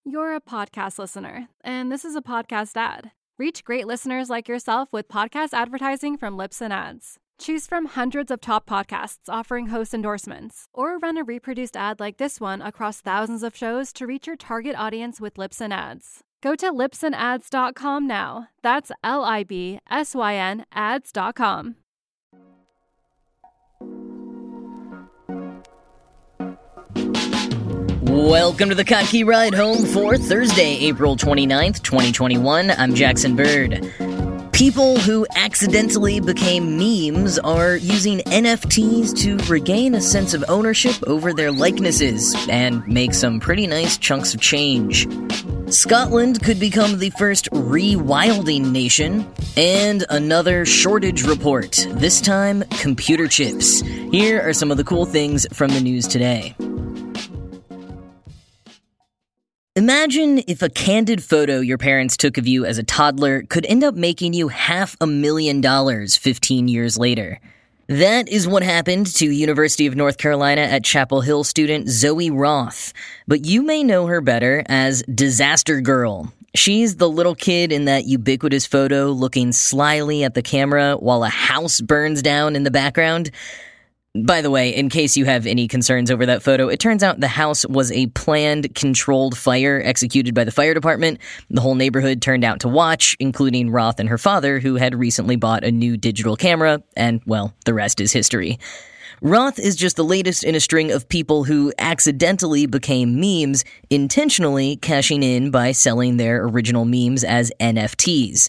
You're a podcast listener, and this is a podcast ad. Reach great listeners like yourself with podcast advertising from Libsyn Ads. Choose from hundreds of top podcasts offering host endorsements, or run a reproduced ad like this one across thousands of shows to reach your target audience with Libsyn Ads. Go to libsynads.com now. That's LIBSYN ads.com. Welcome to the Kottke Ride Home for Thursday, April 29th, 2021. I'm Jackson Bird. People who accidentally became memes are using NFTs to regain a sense of ownership over their likenesses and make some pretty nice chunks of change. Scotland could become the first rewilding nation, and another shortage report, this time computer chips. Here are some of the cool things from the news today. Imagine if a candid photo your parents took of you as a toddler could end up making you $500,000 15 years later. That is what happened to University of North Carolina at Chapel Hill student Zoe Roth, but you may know her better as Disaster Girl. She's the little kid in that ubiquitous photo looking slyly at the camera while a house burns down in the background. By the way, in case you have any concerns over that photo, it turns out the house was a planned, controlled fire executed by the fire department. The whole neighborhood turned out to watch, including Roth and her father, who had recently bought a new digital camera, and, well, the rest is history. Roth is just the latest in a string of people who accidentally became memes, intentionally cashing in by selling their original memes as NFTs.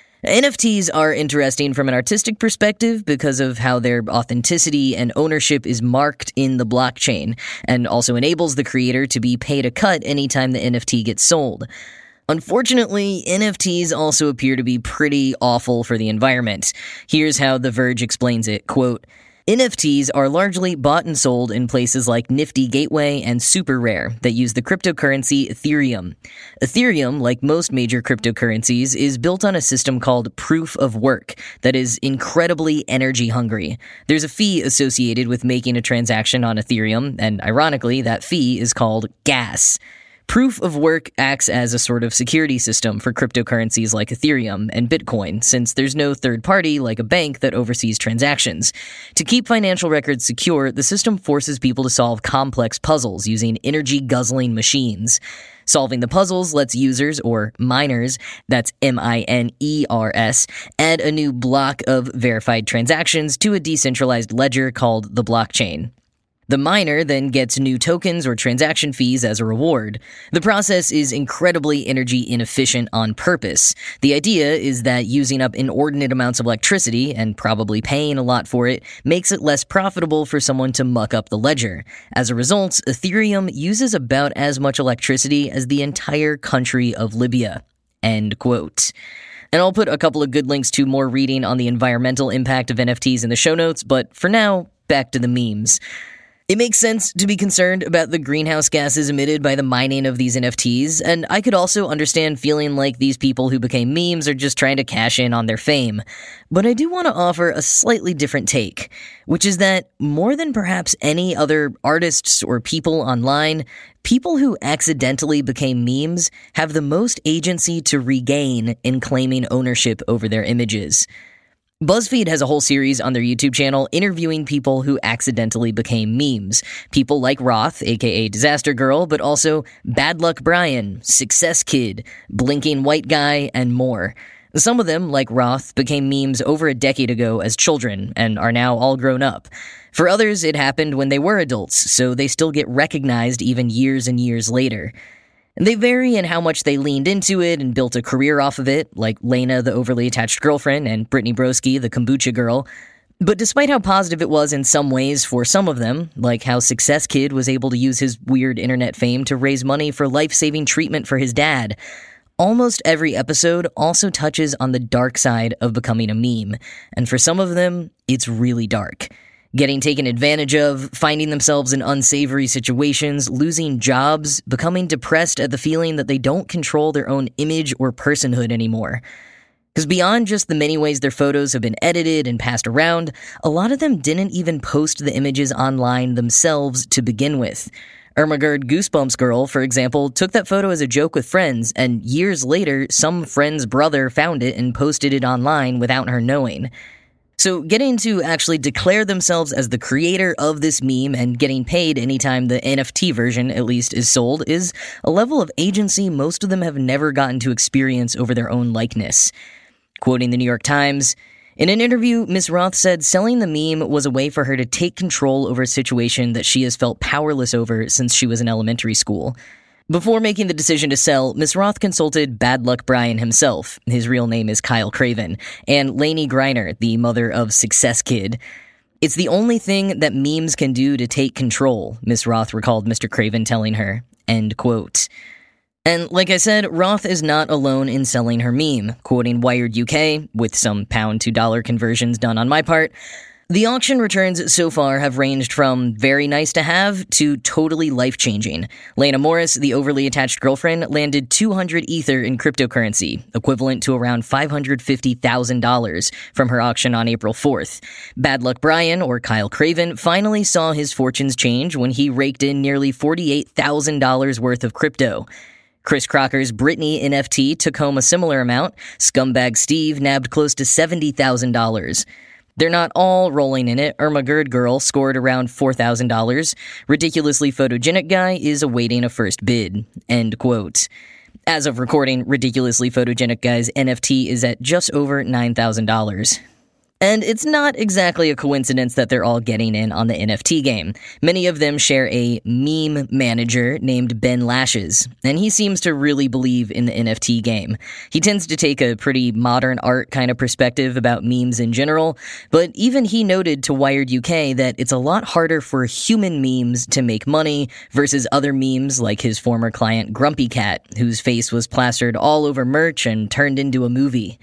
NFTs are interesting from an artistic perspective because of how their authenticity and ownership is marked in the blockchain, and also enables the creator to be paid a cut anytime the NFT gets sold. Unfortunately, NFTs also appear to be pretty awful for the environment. Here's how The Verge explains it, quote, NFTs are largely bought and sold in places like Nifty Gateway and SuperRare that use the cryptocurrency Ethereum. Ethereum, like most major cryptocurrencies, is built on a system called Proof of Work that is incredibly energy hungry. There's a fee associated with making a transaction on Ethereum, and ironically, that fee is called gas. Proof of Work acts as a sort of security system for cryptocurrencies like Ethereum and Bitcoin, since there's no third party like a bank that oversees transactions. To keep financial records secure, the system forces people to solve complex puzzles using energy-guzzling machines. Solving the puzzles lets users, or miners, that's M-I-N-E-R-S, add a new block of verified transactions to a decentralized ledger called the blockchain. The miner then gets new tokens or transaction fees as a reward. The process is incredibly energy inefficient on purpose. The idea is that using up inordinate amounts of electricity, and probably paying a lot for it, makes it less profitable for someone to muck up the ledger. As a result, Ethereum uses about as much electricity as the entire country of Libya. End quote. And I'll put a couple of good links to more reading on the environmental impact of NFTs in the show notes, but for now, back to the memes. It makes sense to be concerned about the greenhouse gases emitted by the mining of these NFTs, and I could also understand feeling like these people who became memes are just trying to cash in on their fame. But I do want to offer a slightly different take, which is that more than perhaps any other artists or people online, people who accidentally became memes have the most agency to regain in claiming ownership over their images. BuzzFeed has a whole series on their YouTube channel interviewing people who accidentally became memes. People like Roth, aka Disaster Girl, but also Bad Luck Brian, Success Kid, Blinking White Guy, and more. Some of them, like Roth, became memes over a decade ago as children and are now all grown up. For others, it happened when they were adults, so they still get recognized even years and years later. They vary in how much they leaned into it and built a career off of it, like Lena, the overly attached girlfriend, and Brittany Broski, the kombucha girl. But despite how positive it was in some ways for some of them, like how Success Kid was able to use his weird internet fame to raise money for life-saving treatment for his dad, almost every episode also touches on the dark side of becoming a meme, and for some of them, it's really dark. Getting taken advantage of, finding themselves in unsavory situations, losing jobs, becoming depressed at the feeling that they don't control their own image or personhood anymore. Because beyond just the many ways their photos have been edited and passed around, a lot of them didn't even post the images online themselves to begin with. Ermagerd Goosebumps Girl, for example, took that photo as a joke with friends, and years later, some friend's brother found it and posted it online without her knowing. So getting to actually declare themselves as the creator of this meme and getting paid anytime the NFT version, at least, is sold is a level of agency most of them have never gotten to experience over their own likeness. Quoting the New York Times, in an interview, Ms. Roth said selling the meme was a way for her to take control over a situation that she has felt powerless over since she was in elementary school. Before making the decision to sell, Ms. Roth consulted Bad Luck Brian himself, his real name is Kyle Craven, and Lainey Griner, the mother of Success Kid. It's the only thing that memes can do to take control, Ms. Roth recalled Mr. Craven telling her, end quote. And like I said, Roth is not alone in selling her meme. Quoting Wired UK, with some pound to dollar conversions done on my part, the auction returns so far have ranged from very nice to have to totally life-changing. Lena Morris, the overly attached girlfriend, landed 200 Ether in cryptocurrency, equivalent to around $550,000 from her auction on April 4th. Bad Luck Brian, or Kyle Craven, finally saw his fortunes change when he raked in nearly $48,000 worth of crypto. Chris Crocker's Britney NFT took home a similar amount. Scumbag Steve nabbed close to $70,000. They're not all rolling in it. Ermagerd Girl scored around $4,000. Ridiculously Photogenic Guy is awaiting a first bid. End quote. As of recording, Ridiculously Photogenic Guy's NFT is at just over $9,000. And it's not exactly a coincidence that they're all getting in on the NFT game. Many of them share a meme manager named Ben Lashes, and he seems to really believe in the NFT game. He tends to take a pretty modern art kind of perspective about memes in general, but even he noted to Wired UK that it's a lot harder for human memes to make money versus other memes like his former client Grumpy Cat, whose face was plastered all over merch and turned into a movie.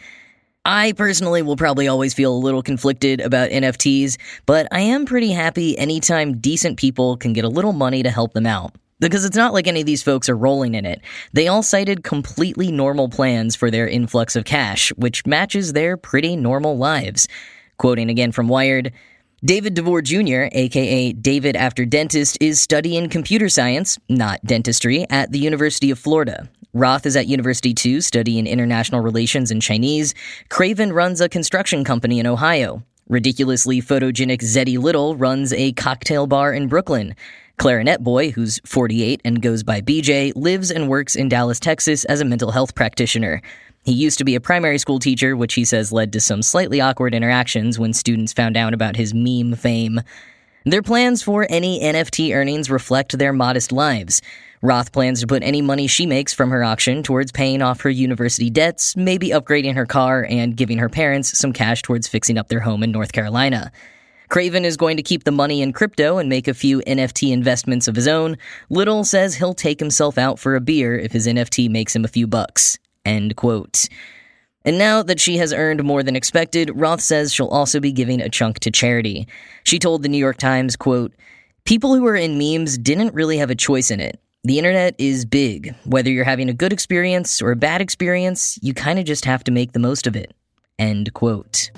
I personally will probably always feel a little conflicted about NFTs, but I am pretty happy anytime decent people can get a little money to help them out. Because it's not like any of these folks are rolling in it. They all cited completely normal plans for their influx of cash, which matches their pretty normal lives. Quoting again from Wired, David DeVore Jr., aka David After Dentist, is studying computer science, not dentistry, at the University of Florida. Roth is at University 2 studying international relations and Chinese. Craven runs a construction company in Ohio. Ridiculously Photogenic Zeddy Little runs a cocktail bar in Brooklyn. Clarinet Boy, who's 48 and goes by BJ, lives and works in Dallas, Texas as a mental health practitioner. He used to be a primary school teacher, which he says led to some slightly awkward interactions when students found out about his meme fame. Their plans for any NFT earnings reflect their modest lives. Roth plans to put any money she makes from her auction towards paying off her university debts, maybe upgrading her car, and giving her parents some cash towards fixing up their home in North Carolina. Craven is going to keep the money in crypto and make a few NFT investments of his own. Little says he'll take himself out for a beer if his NFT makes him a few bucks. End quote. And now that she has earned more than expected, Roth says she'll also be giving a chunk to charity. She told the New York Times, quote, "People who are in memes didn't really have a choice in it. The internet is big. Whether you're having a good experience or a bad experience, you kind of just have to make the most of it." End quote.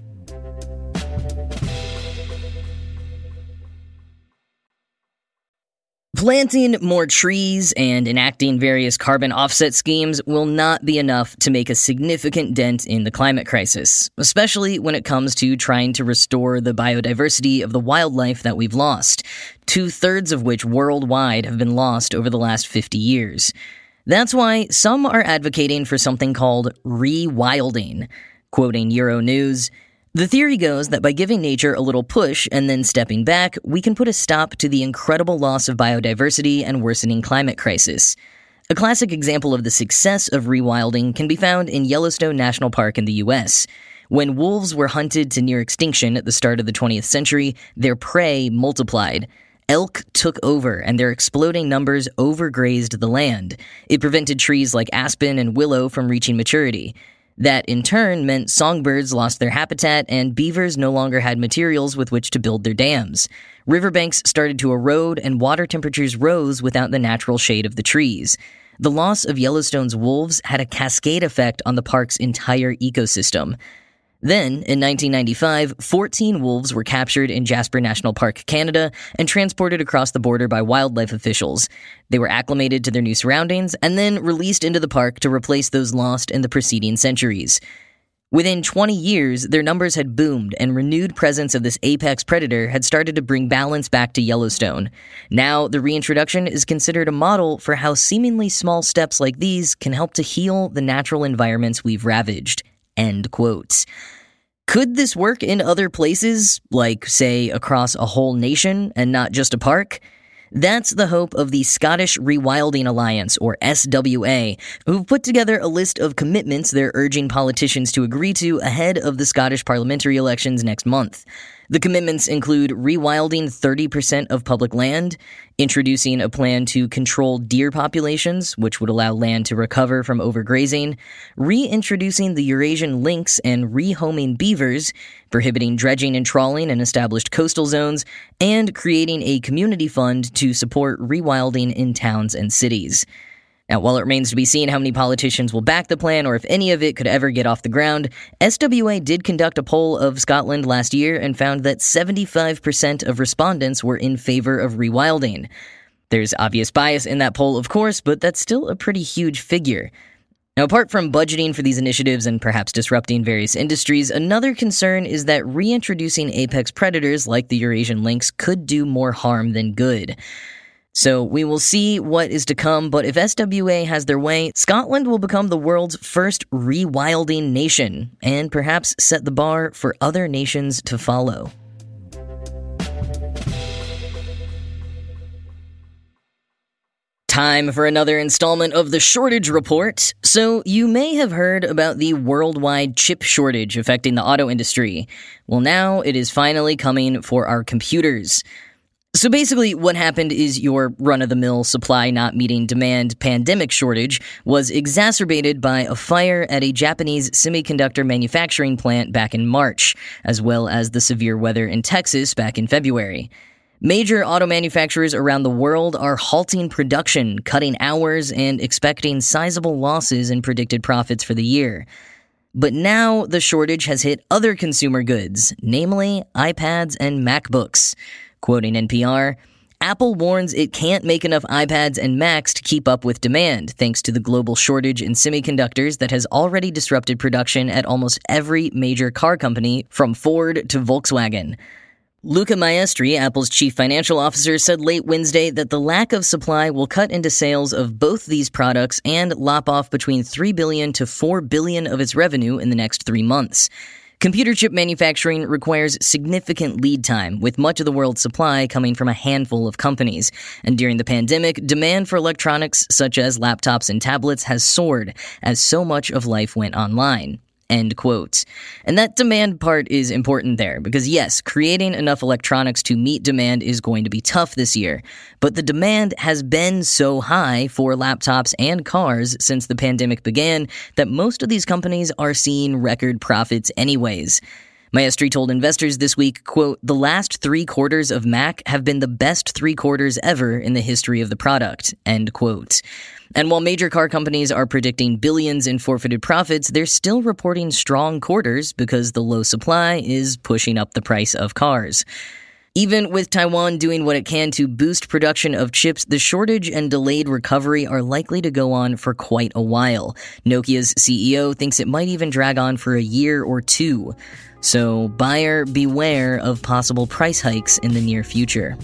Planting more trees and enacting various carbon offset schemes will not be enough to make a significant dent in the climate crisis, especially when it comes to trying to restore the biodiversity of the wildlife that we've lost, 2/3 of which worldwide have been lost over the last 50 years. That's why some are advocating for something called rewilding. Quoting Euronews, "The theory goes that by giving nature a little push and then stepping back, we can put a stop to the incredible loss of biodiversity and worsening climate crisis. A classic example of the success of rewilding can be found in Yellowstone National Park in the U.S. When wolves were hunted to near extinction at the start of the 20th century, their prey multiplied. Elk took over, and their exploding numbers overgrazed the land. It prevented trees like aspen and willow from reaching maturity. That, in turn, meant songbirds lost their habitat and beavers no longer had materials with which to build their dams. Riverbanks started to erode and water temperatures rose without the natural shade of the trees. The loss of Yellowstone's wolves had a cascade effect on the park's entire ecosystem. Then, in 1995, 14 wolves were captured in Jasper National Park, Canada, and transported across the border by wildlife officials. They were acclimated to their new surroundings and then released into the park to replace those lost in the preceding centuries. Within 20 years, their numbers had boomed, and renewed presence of this apex predator had started to bring balance back to Yellowstone. Now, the reintroduction is considered a model for how seemingly small steps like these can help to heal the natural environments we've ravaged. End quotes. Could this work in other places, like, say, across a whole nation and not just a park? That's the hope of the Scottish Rewilding Alliance, or SWA, who've put together a list of commitments they're urging politicians to agree to ahead of the Scottish parliamentary elections next month. The commitments include rewilding 30% of public land, introducing a plan to control deer populations, which would allow land to recover from overgrazing, reintroducing the Eurasian lynx and rehoming beavers, prohibiting dredging and trawling in established coastal zones, and creating a community fund to support rewilding in towns and cities. Now, while it remains to be seen how many politicians will back the plan or if any of it could ever get off the ground, SWA did conduct a poll of Scotland last year and found that 75% of respondents were in favor of rewilding. There's obvious bias in that poll, of course, but that's still a pretty huge figure. Now, apart from budgeting for these initiatives and perhaps disrupting various industries, another concern is that reintroducing apex predators like the Eurasian lynx could do more harm than good. So we will see what is to come, but if SWA has their way, Scotland will become the world's first rewilding nation, and perhaps set the bar for other nations to follow. Time for another installment of the Shortage Report. So you may have heard about the worldwide chip shortage affecting the auto industry. Well, now it is finally coming for our computers. So basically what happened is your run-of-the-mill supply not meeting demand pandemic shortage was exacerbated by a fire at a Japanese semiconductor manufacturing plant back in March, as well as the severe weather in Texas back in February. Major auto manufacturers around the world are halting production, cutting hours, and expecting sizable losses in predicted profits for the year. But now the shortage has hit other consumer goods, namely iPads and MacBooks. Quoting NPR, Apple warns it can't make enough iPads and Macs to keep up with demand, thanks to the global shortage in semiconductors that has already disrupted production at almost every major car company, from Ford to Volkswagen. Luca Maestri, Apple's chief financial officer, said late Wednesday that the lack of supply will cut into sales of both these products and lop off between $3 billion to $4 billion of its revenue in the next 3 months. Computer chip manufacturing requires significant lead time, with much of the world's supply coming from a handful of companies. And during the pandemic, demand for electronics such as laptops and tablets has soared as so much of life went online. End quote. And that demand part is important there, because yes, creating enough electronics to meet demand is going to be tough this year. But the demand has been so high for laptops and cars since the pandemic began that most of these companies are seeing record profits anyways. Maestri told investors this week, quote, "The last 3 quarters of Mac have been the best 3 quarters ever in the history of the product," end quote. And while major car companies are predicting billions in forfeited profits, they're still reporting strong quarters because the low supply is pushing up the price of cars. Even with Taiwan doing what it can to boost production of chips, the shortage and delayed recovery are likely to go on for quite a while. Nokia's CEO thinks it might even drag on for a year or 2. So buyer beware of possible price hikes in the near future.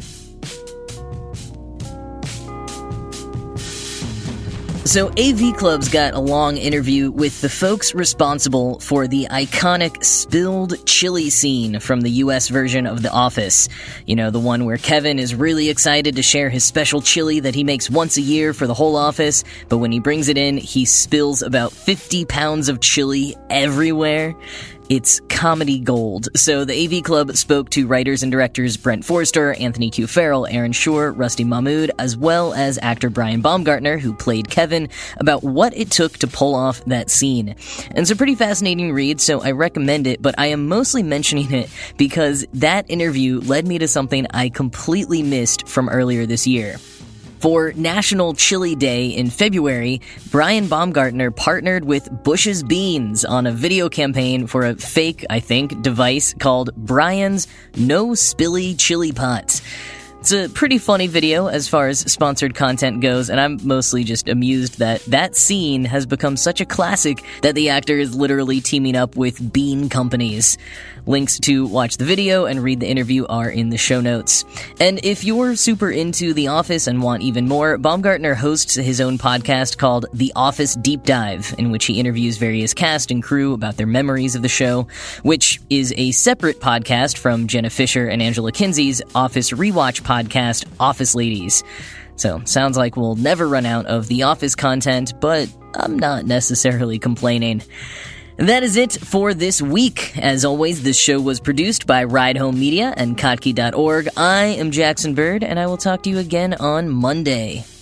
So AV Club's got a long interview with the folks responsible for the iconic spilled chili scene from the US version of The Office. You know, the one where Kevin is really excited to share his special chili that he makes once a year for the whole office, but when he brings it in, he spills about 50 pounds of chili everywhere. It's comedy gold. So the AV Club spoke to writers and directors Brent Forster, Anthony Q. Farrell, Aaron Schur, Rusty Mahmood, as well as actor Brian Baumgartner, who played Kevin, about what it took to pull off that scene. And it's a pretty fascinating read, so I recommend it, but I am mostly mentioning it because that interview led me to something I completely missed from earlier this year. For National Chili Day in February, Brian Baumgartner partnered with Bush's Beans on a video campaign for a fake, I think, device called Brian's No Spilly Chili Pot. It's a pretty funny video as far as sponsored content goes, and I'm mostly just amused that that scene has become such a classic that the actor is literally teaming up with bean companies. Links to watch the video and read the interview are in the show notes. And if you're super into The Office and want even more, Baumgartner hosts his own podcast called The Office Deep Dive, in which he interviews various cast and crew about their memories of the show, which is a separate podcast from Jenna Fischer and Angela Kinsey's Office Rewatch podcast, Office Ladies. So, sounds like we'll never run out of The Office content, but I'm not necessarily complaining. That is it for this week. As always, this show was produced by Ride Home Media and Kottke.org. I am Jackson Bird, and I will talk to you again on Monday.